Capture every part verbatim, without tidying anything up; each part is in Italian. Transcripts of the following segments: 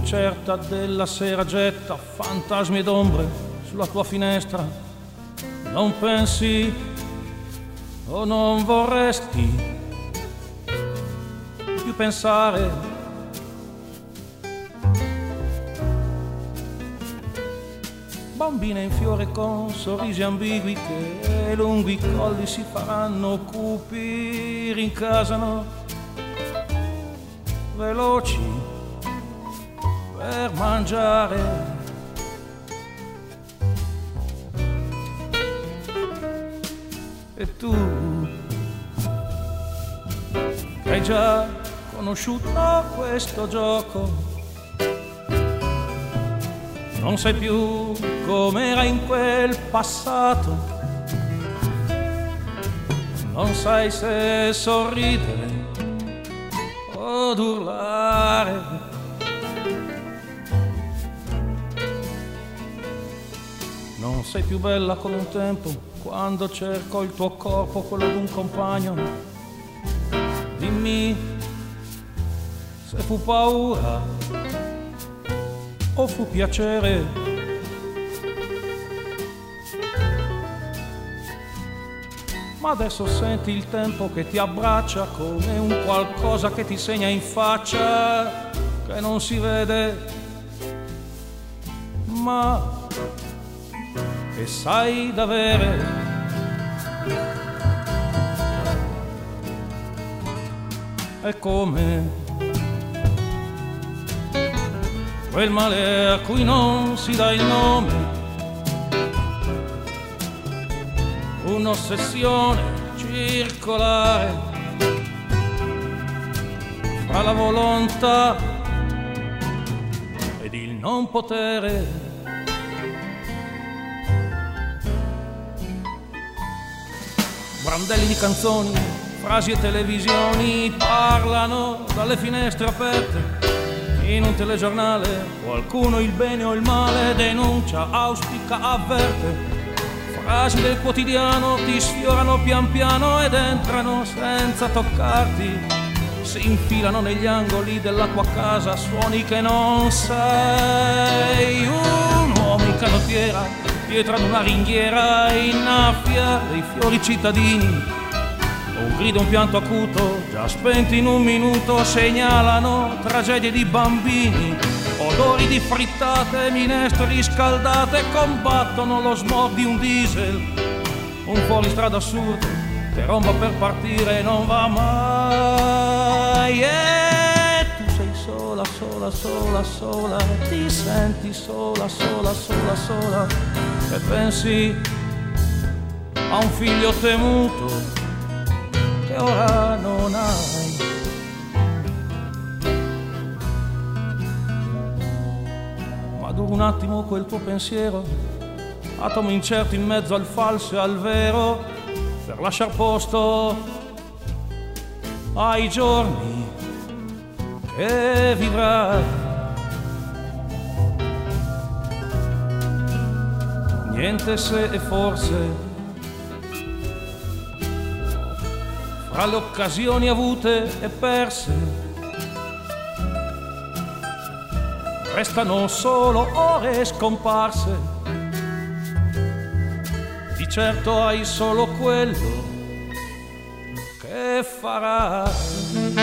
incerta della sera getta fantasmi ed ombre sulla tua finestra. Non pensi o non vorresti più pensare? Bambine in fiore con sorrisi ambigui che lunghi colli si faranno cupi, rincasano veloci per mangiare. E tu che hai già conosciuto questo gioco, non sai più com'era in quel passato, non sai se sorridere od urlare. Non sei più bella come un tempo, quando cerco il tuo corpo, quello d'un compagno. Dimmi se fu paura o fu piacere. Ma adesso senti il tempo che ti abbraccia come un qualcosa che ti segna in faccia, che non si vede, ma che sai d'avere. È come quel male a cui non si dà il nome, un'ossessione circolare fra la volontà ed il non potere. Brandelli di canzoni, frasi e televisioni parlano dalle finestre aperte. In un telegiornale qualcuno il bene o il male denuncia, auspica, avverte. Frasi del quotidiano ti sfiorano pian piano ed entrano senza toccarti, si infilano negli angoli della tua casa, suoni che non sei. Un uomo in canottiera, dietro ad una ringhiera, innaffia dei fiori cittadini. Un grido, un pianto acuto, già spenti in un minuto, segnalano tragedie di bambini. Odori di frittate, minestre riscaldate combattono lo smog di un diesel. Un fuoristrada assurdo che romba per partire e non va mai. E tu sei sola, sola, sola, sola, ti senti sola, sola, sola, sola, e pensi a un figlio temuto che ora non hai. Ma dura un attimo quel tuo pensiero, atomo incerto in mezzo al falso e al vero, per lasciar posto ai giorni che vivrai. Niente se e forse, fra le occasioni avute e perse, restano solo ore scomparse. Di certo hai solo quello che farai.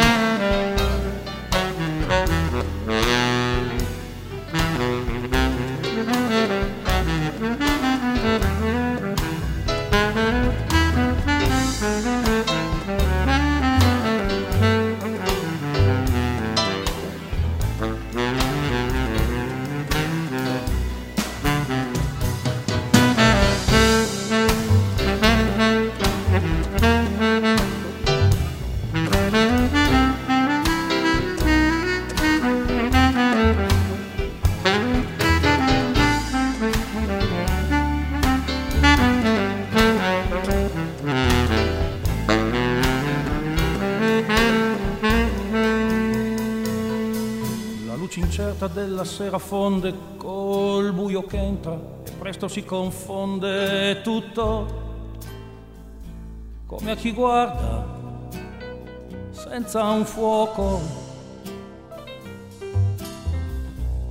Incerta della sera fonde col buio che entra e presto si confonde tutto, come a chi guarda senza un fuoco.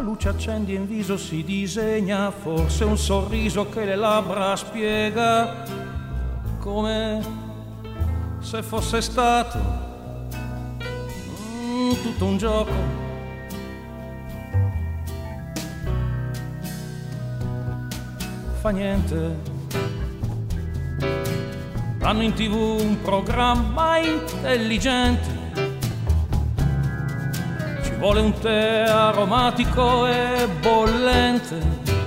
luce accendi e in viso si disegna forse un sorriso che le labbra spiega, come se fosse stato mm, tutto un gioco. Fa niente, danno in tv un programma intelligente, ci vuole un tè aromatico e bollente,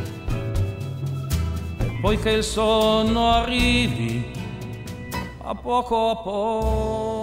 e poi che il sonno arrivi a poco a poco.